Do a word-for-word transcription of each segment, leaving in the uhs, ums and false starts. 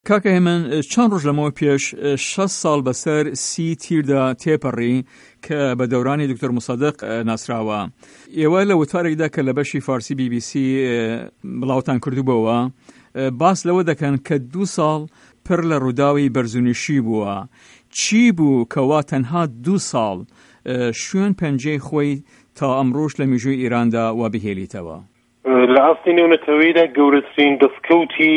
کاکە هێمن چەند ڕۆژ لەمەوە پێش شەش ساڵ بەسەر سی تیردا تێپەڕی کە بە دەورانی دکتۆر مصدق ناسراوە. ئێوە لە وتارێکدا کە لە بەشی فارسی بی بی سی بڵاوتان کردوبەوە باس لەوە دەکەن کە دوو ساڵ پڕ لە ڕووداوی بەرزونیشی بووە. چی بوو کەوا تەنها دوو ساڵ شوێن پەنجەی خۆی تا ئەمڕۆژ لە میژووی ئیراندا وا بهێلیتەوە؟ لە ئاستی نێونەتەوەیدا گەورەترین دەستکەوتی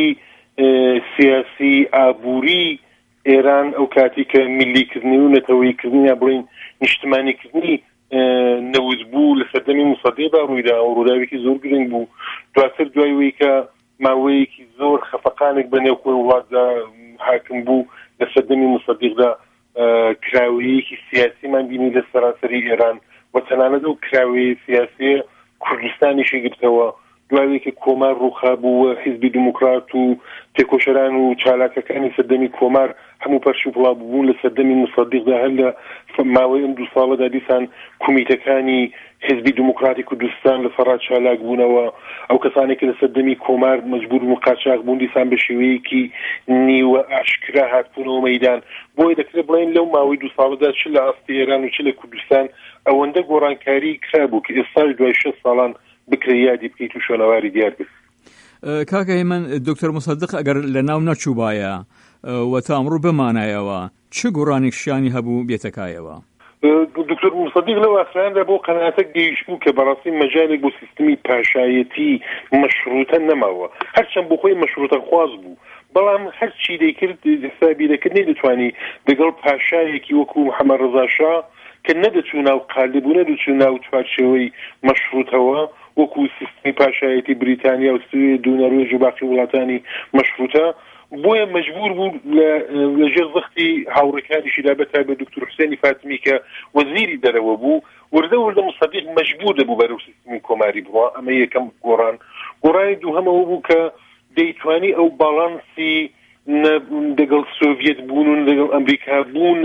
سیاسی ئابووری ئێران ئەو کاتی کە میلیکردنی و نەتەوەیکردنی یا بڵین نیشتمانیکردنی نەوت بوو لە سەردەمی موسەدێدا ڕوویدا و ڕووداوێکی زۆر گرنگ بوو. دواتر دوای وەی کە ماوەیەکی زۆر خەفەقانێک بەنێو خۆی وڵاتدا حاکم بوو لە سەردەمی موسەدێقدا کراوەیەکی سیاسیمان بینی لە سەراسەری ئێران و تەنانەت ئەو کراوەیە سیاسیە کوردستانیشی گرتەوە. دوای کە کۆمار ڕووخا بوو حیزبی دموکرات و تێکۆشەران و چالاکەکانی سەردەمی کۆمار هەموو پەرش و بڵاو بوون لە سەردەمی موسەدێقدا هەر لە ماوەی ئەم دوو ساڵەدا دیسان کومیتەکانی حیزبی دموکراتی کوردستان لە فەڕا چالاک بوونەوە. ئەو کەسانی کە لە سەردەمی کۆمار مەجبور و قاچاق بوون دیسان بە شێوەیەکی نیوە ئاشکرا هاتبوونەوە مەیدان. بۆی دەکرێت بڵێن لەو ماوەی دوو ساڵەدا چ لە ئاستی ئێران و چ لە کوردستان ئەوەندە گۆڕانکاری کرا بوو کە ئێستاش دوای شەش ساڵان بکرێ یادی بکەیت و شۆنەواری دیار بێت. کاکە هێمن دکتۆر مصدق ئەگەر لە ناو نەچووبایە و تا ئەمڕۆ بمانایەوە چ گۆڕانێکشیانی هەبوو بێتەکایەوە؟ دکتۆر مصدق لەو ئاسراندا بۆ قەناعەتە گەیشت بوو کە بەڕاستی مەجالێک بۆ سیستمی پاشایەتی مەشروطە نەماوە، هەرچەند بۆ خۆی مەشروطە خواز بوو، بەڵام هەرچی دەیکرد حسابی دەکرد نەیدەتوانی لەگەڵ پاشایەکی وەکو محەممەد ڕەزا شا کە نەدەچوو ناو قالب و نەدەچوو ناو چوارچێوەی مەشروطەوە وەکو سیستمی پاشایەتی بریتانیا و سوێد و نەروێژ و باقی وڵاتانی مەشروطە. بۆیە مەجبور بوو لەژێر زەختی هاوڕێکانیشیدا بەتایبەت دکتۆر حوسێنی فاتمی کە وەزیری دەرەوە بوو وردە وردە مصدق مەجبور دەبوو بەرەو سیستمی کۆماری بڕوا. ئەمە یەکەم گۆڕان. گۆڕانی دووهەمەوە بوو کە دەیتوانی ئەو باڵانسی لەگەڵ سۆڤیەت بوون و لەگەڵ ئەمریکا بوون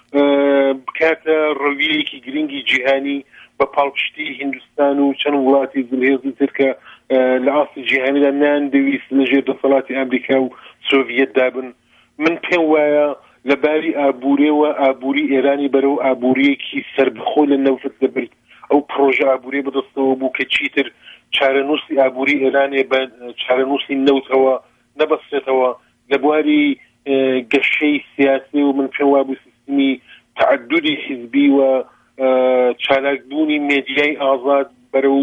بکاتە ڕەویەکی گرنگی جیهانی بە پاڵپشتی هیندستان و چەند وڵاتی زلهێزی تر کە لە ئاستی جیهانیدا ناندەویست لەژێر دەسەڵاتی ئەمریکا و سۆڤیەت دابن. من پێم وایە لەباری ئابوورێەوە ئابووری ئێرانی بەرەو ئابووریەکی سەربەخۆ لە نەوت دەبرد. ئەو پرۆژە ئابووری بەدەستەوە بوو کە چیتر چارەنووسی ئابووری ئێرانێ بە چارەنووسی نەوتەوە نەبەستێتەوە لە بواری گەشەی سیاسی و من پێم وابوو سیستمی تعددی حیزبی و چالاکبوونی مێدیای ئازاد بەرەو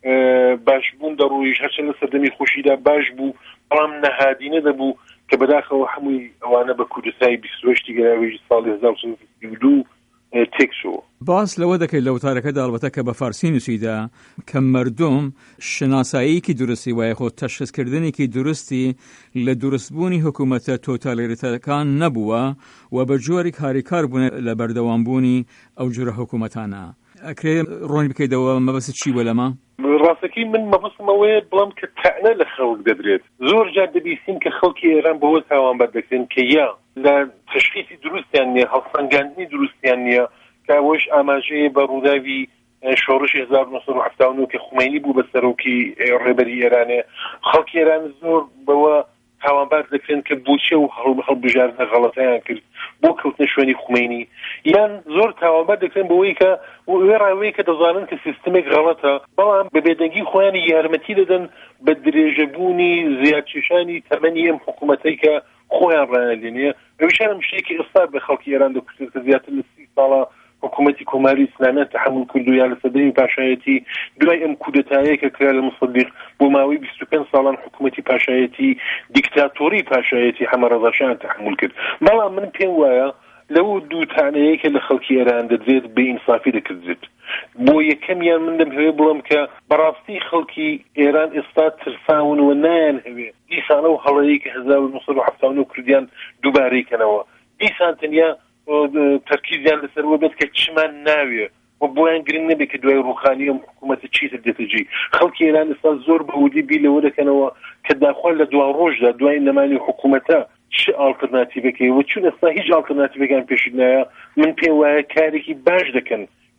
باشبوون دەڕۆیش هەرچەند لە سەردەمی خۆشیدا باش بوو، بەڵام نەهادینە دەبوو کە بەداخەوە هەمووی ئەوانە بە کوردستانی بیست و هەشتی گەراوێژی ساڵی هەزار و سەد و بیست و دوو تێکچووە. باس لەوە دەکەیت لە وتارەکەدا ئەڵبەتە کە بە فارسی نووسیدا کە مەردم شناساییکی درستی وایە خۆ تەشخیصکردنێکی درستی لە دروستبوونی حکوومەتە تۆتالیتەرەکان نەبووە و بە جۆرێک هاریکار بوون لە بەردەوامبوونی ئەو جورە حکوومەتانە. ئەکرێ ڕۆنی بکەیتەوە مەبەست چی وە لەمە؟ ڕاستەکەی من مەبەستمەوەیە بڵام کە تەعنە لە خەڵک دەدرێت. زۆر جار دەبیستین کە خەڵکی ئێران بەوە تاوانبەر دەکرێن کە یا لە تەشخیصی دروستیان نییە، هەڵسەنگاندنی دروستیان نییە، کە ئەوەش ئاماژەیە بە ڕووداوی شۆڕشی هەزار و نۆ سەد و هەفتاد و نۆ کە خومەینی بوو بە سەرۆکی ڕێبەری ئێرانێ. خەڵکی ئێران زۆر بەوە تاوانبار دەکرێن کە بۆچێ و هەڵبژاردنە غەڵەتەیان کرد بۆ کەوتنە شوێنی خومەینی، یان زۆر تاوانبار دەکرێن بەوەی کە وێ ڕاوەیە کە دەزانن کە سیستمێک غەڵەتە، بەڵام بە بێدەنگی خۆیانی یارمەتی دەدەن بە درێژەبوونی زیادکێشانی تەمەنی ئەم حکوومەتەی کە خۆیان ڕایانلێنێ. ئەویشانم شتێکی ئێستا بە خەڵکی ئێران دەکوژێت کە زیاتر لە سی ساڵە حکوومەتی کۆماری ئیسلامیان تەحمل کردو یا لە سەردەمی پاشایەتی دوای ئەم کودەتایە کە کرا لە مصدق بۆ ماوەی بیست و پێنج ساڵان حکوومەتی پاشایەتی دیکتاتۆری پاشایەتی محەممەد ڕەزا شایان تەحمل کرد. بەڵام من پێم وایە لەو دوو تانەیە کە لە خەڵکی ئێران دەدرێت بێئینسافی دەکردێت. بۆ یەکەمیان من دەمهەوێ بڵم کە بەڕاستی خەڵکی ئێران ئێستا ترساون و نایان هەوێ دیسانە و هەڵەیە کە هەزار و نۆ سەد و هەفتاد و نۆ کوردیان دووبارەیکەنەوە، دیسان تەنیا تەرکیزیان لەسەرەوە بێت کە چمان ناوێ و بۆیان گرنگ نەبێت کە دوای ڕوخانی ئەم حکوومەتە چیتر دێتەجێ. خەڵکی ئێران ئێستا زۆر بەودی بی لەوە دەکەنەوە کە داخوا لە دوا ڕۆژدا دوای نەمانی حکوومەتە چ ئالتەرناتیڤەکەی و چون ئێستا هیچ ئالتەرناتیڤەکان پێشید نایە. من پێم وایە کارێکی باش دەکەن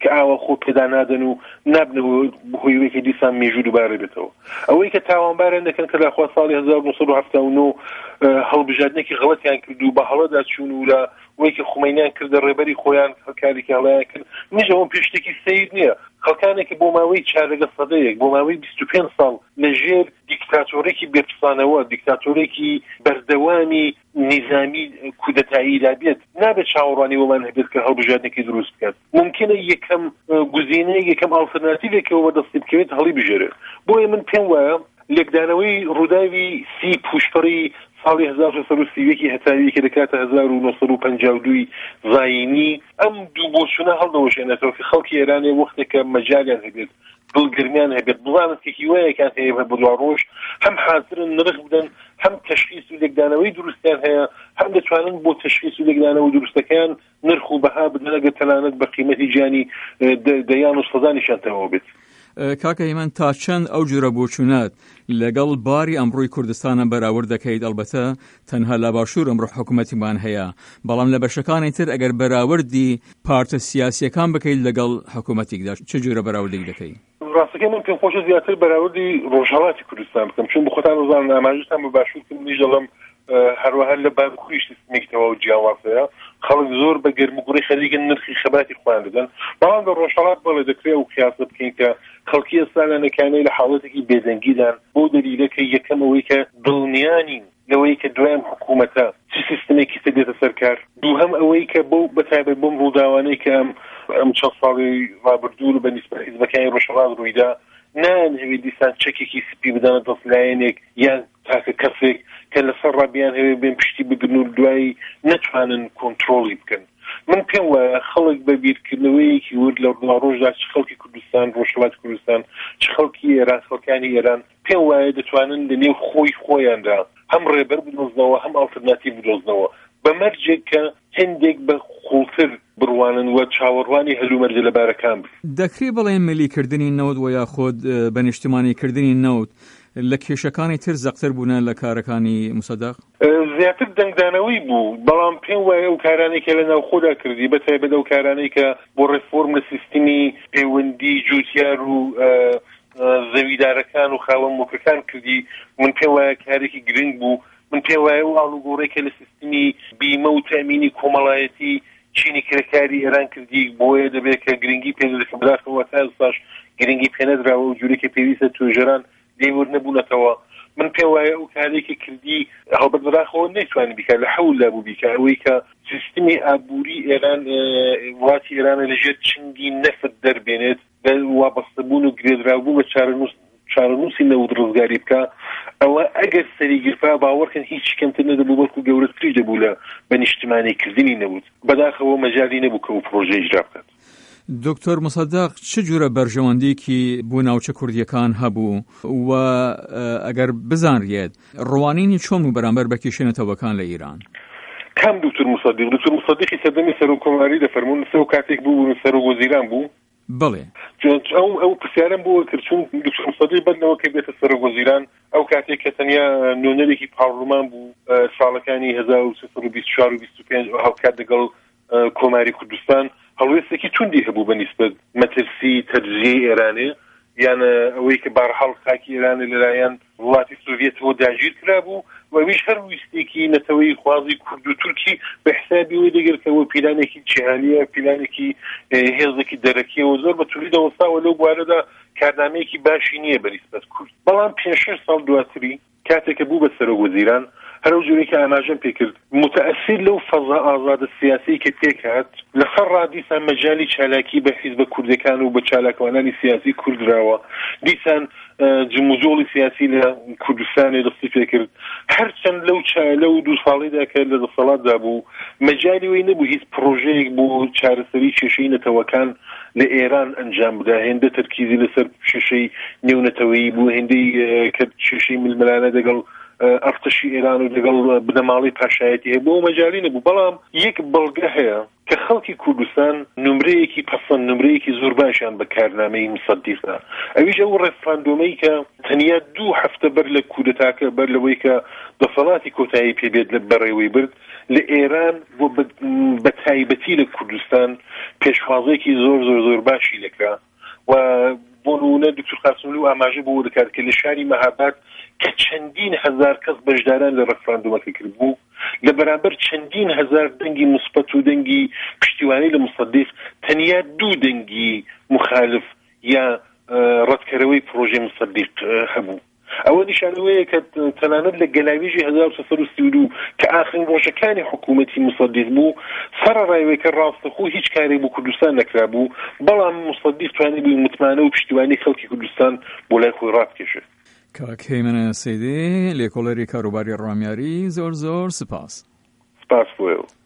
کە ئاوە خۆ پێدا نادەن و نابنەوە هۆیوەیەکی دیسان مێژوو دووبارە بێتەوە. ئەوەی کە تاوانباران دەکەن کە لەخوا ساڵی هەزار و نۆ سەد و هەفتاد و نۆ هەڵبژاردنێکی غەڵەتیان کرد و بە هەڵەدا چوون و لە وەی کە خومینیان کردە ڕێبەری خۆیان هەڵکارێکی هەڵەیان کرد نیژەوە پێشتێکی سیر نییە. خەڵکانێکی بۆ ماوەی چارەگە سەدەیەک بۆ ماوەی بیست و پێنج ساڵ لەژێر دیکتاتۆرێکی بێپسانەوە دیکتاتۆرێکی بەردەوامی نظامی کودەتایی دابێت نابێت چاوەڕوانی وەمان هەبێت کە هەڵبژاردنێکی دروست بکات. ممکنە یەکەم گوزینەیە یەکەم ئالتەرناتیڤێکەوە بەدەستی بکەوێت هەڵی بژێرێت. بۆیە من پێم وایە لێکدانەوەی ڕووداوی سی پوشپەڕی ساڵی هەزار و سەد و سیوێکی هەتاوی کە دەکاتە هەزار و نۆ سەد و پەنجا و دووی زاینی ئەم دوو بۆچوونە هەڵدەوەشێنێتەوە کە خەڵکی ئێرانێ وەختێکە مەجالیان هەبێت دڵگرمیان هەبێت بڵانت کێکیوەیەکان هەیە بە بڵاڕۆژ هەم حاضرن نرخ بدەن هەم تەشخیص و لێکدانەوەی دروستیان هەیە هەم دەتوانن بۆ تەشخیص و لێکدانەوەی دروستەکەیان نرخ و بەها بدەن ئەگەر تەنانەت بە قیمەتی گیانی دەیان و سەدانیشانتەوە بێت. کاکە هیمەن تا چەند ئەو جورە بۆچوونات لەگەڵ باری ئەمڕۆی کوردستانە بەراورد دەکەیت ئەلبەتە تەنها لە باشوور ئەمڕۆ حکوومەتیمان هەیە بەڵام لە بەشەکانی تر ئەگەر بەراوردی پارتە سیاسیەکان بکەیت لەگەڵ حکوومەتێکدا چه جورە بەراوردێک دەکەیت؟ ڕاستەکەی من پێم خۆشە زیاتر بەراوردی ڕۆژهەڵاتی کوردستان بکەم چون بخۆتان ڕۆژان ئاماژتان بە باشوور کردنی دەڵم هەروەها لە باکووریش سیستمێکەوە و جیاوازەیە خەڵک زۆر بە گەرموگوڕی خەریکن نرخی خەباتی خۆیان دەدەن بەڵام بە ڕۆژهەڵات بەڵێ دەکرێت و قیاسە بکەین کە خەڵکی ئێستا لەنەکانەی لە حاڵەتێکی بێدەنگیدان بۆ دەلیلەکە یەکەم ئەوەی کە دڵنیانین لەوەی کە دوایم حکوومەتە چ سیستمێکی سەدێتە سەرکار دووهەم ئەوەی کە بۆ بەتایبەت بۆم ڕووداوانەی کە ئەم چەند ساڵی ڕابردوو بە نیسبەت حیزبەکانی ڕۆژهەڵات ڕوویدا نانهەوێ دیسان چەکێکی سپی بدەنە دەستلایەنێک یان تاکە کەسێک کە لەسەر ڕابیان هەوێ بێن پشتی بگرن و دوایی نەتوانن کۆنتڕۆڵی بکەن. من پێم وایە خەڵک بە بیرکردنەوەیەکی ورد لە ڕۆژدا چ خەڵکی کوردستان ڕۆژهەڵاتی کوردستان چ خەڵکی ئێران خەڵکانی ئێران پێم وایە دەتوانن لەنێو خۆی خۆیاندا هەم ڕێبەر بدۆزنەوە هەم ئالتەرناتیڤ بدۆزنەوە بەمەرجێک کە هێندێک بە خوڵتر بڕوانن و چاوەڕوانی هەلومەرجە لەبارەکان بن. دەکرێت بڵێن ملیکردنی نەوت و یاخۆت بەنیشتمانیکردنی نەوت لە کێشەکانی تر زەقتر بوونە لە کارەکانی مصدق؟ زیاتر دەنگدانەوەی بوو بەڵام پێم وایە ئەو کارانەی کە لە ناو خۆدا کردی بەتایبەت ئەو کارانەی کە بۆ ڕێفۆرم لە سیستمی پەیوەندی جوتیار و زەویدارەکان و خاوەن موکەکان کردی من پێم وایە کارێکی گرنگ بوو. من پێم وایە و ئاڵوگۆڕێکە لە سیستمی بیمە و تەمینی کۆمەڵایەتی چینی کرێکاری ئێران کردی بۆیە دەبێت کە گرنگی پێدەکە بەداخەوە تا ئێستاش گرنگی پێنەدراوە و جوورێکە پێویستە توێژەران لێور نەبوونەتەوە. من پێم وایە ئەو کارێکی کردی هەڵبەت بەداخەوە نەیتوانی بیکات لە حەول لابوو بیکە ئەوەی کە سیستمی ئابووری ئێران وڵاتی ئێرانە لەژێر چنگی نەفت دەربێنێت وابەستەبوون و گرێدرابوو بە چارەنووس چارەنووسی نەوت ڕزگاری بکە ئەوە ئەگەر سەریگیرفا باوەڕکەن هیچ کەمتر نەدەبوو بەڵکو گەورەتری دەبوو لە بەنیشتمانیکردنی نەوت بەداخەوە مەجالی نەبوو کە ئەو پرۆژە ئیجرا بکات. دکتۆر مصدق چ جورە بەرژەوەندێکی بۆ ناوچە کوردیەکان هەبوو و ئەگەر بزانرێت ڕوانینی چۆن و بەرامبەر بە کێشێنەتەوەکان لە ئیران؟ کام دکتۆر مصدق دکتۆر مصدقی سەردەمی سەرۆکۆماری دەفەرموون سەر کاتێک بوو سەرۆکوەزیران بوو بڵێ ئەو ئەو پرسیارم بۆ کرد چون دکتۆر مصدق بەدنەوە کە بێتە سەرۆکوەزیران ئەو کاتێک کە تەنیا نوێنەرێکی پاڕلمان بوو ساڵەکانی هەزار و سێ سەد و بیست و چوار و بیست و پێنج هەڵکات لەگەڵ کۆماری کوردستان هەڵوێستێکی توندی هەبوو بە نیسبەت مەترسی تەجزیەی ئێرانێ یان ئەوەی کە بارحاڵ خاکی ئێرانە لەلایەن وڵاتی سۆڤێتەوە داگیر کرابوو و ئەویش هەر ویستێکی نەتەوەی خوازی کورد و تورکی بە حسابی وی دەگرتەوە پیلانێکی جیهانیە پیلانێکی هێزێکی دەرەکیەوە زۆر بە تووری دەوەستاوە لەو بوارەدا کارنامەیەکی باشی نییە بە نیسبەت کورد بەڵام پێنج شەش ساڵ دواتری کاتێکە بوو بە سەرۆکوەزیران هەرو جوورێکی ئاماژەم پێکرد متأثر لەو فەزا ئازادە سیاسی کە پێکات لەسەر ڕادیسان مەجای چالاکی بە حیزبە کوردەکان و بە چالاکوانانی سیاسی کوردراوە دیسان جموجۆڵی سیاسی لە کوردستانی دەستی پێکرد هەرچەند لەو لەو دوو ساڵیدا کە لە دەسەڵاتدا بوو مەجای وی نەبوو هیچ پرۆژەیەک بۆ چارەسەری کێشەی نەتەوەکان لە ئێران ئەنجام بدا هێندە تەرکیزی لەسەر کێشەی نێونەتەوەیی بوو هێندەی کە کێشەی ململانە دەگەڵ ئەرتەشی ئێران و لەگەڵ بنەماڵی پاشایەتی هەیە بۆ مەجای نەبوو. بەڵام یەک بەڵگە هەیە کە خەڵکی کوردستان نمرەیەکی پەسەند نمرەیەکی زۆر باشیان بە کارنامەی مصدیقدا. ئەویش ئەو ڕێفراندۆمەی کە تەنیا دوو هەفتە بەر لە کودەتاکە بەر لەوەی کە دەسەڵاتی کۆتایی پێبێت لە بەڕێوەی برد لە ئێران بۆ بە تایبەتی لە کوردستان پێشوازێکی زۆر زۆر زۆر باشی لەکرا و بۆ نمونە دکتۆر قاسملو ئاماژە بۆ دەکات کە لە شاری مەهاباد کە چەندین هەزار کەس بەشداران لە ڕێفراندۆمەکە کرد بوو لە بەرامبەر چەندین هەزار دەنگی مثبەت و دەنگی پشتیوانی لە مصدیق تەنیا دوو دەنگی مخالف یا ڕەتکەرەوەی پرۆژەی مصدیق هەبوو. ئەوە نیشانەوەیە کە تەنانەت لە گەلاویژی هەزار و سەد و سی و دوو کە ئاخرین ڕۆژەکانی حکوومەتی مصدیق بوو سەرەڕایەوەی کە ڕاستەخۆ هیچ کارێک بۆ کوردستان نەکرا بوو، بەڵام مصدیق توانی بووی متمانە و پشتیوانی خەڵکی کوردستان بۆ لای خۆی ڕابکێشێت. کاک هەیمەنە سەیدی لێکۆڵەری کاروباری ڕامیاری زۆر زۆر سپاس. سپاس بۆ ئێوە.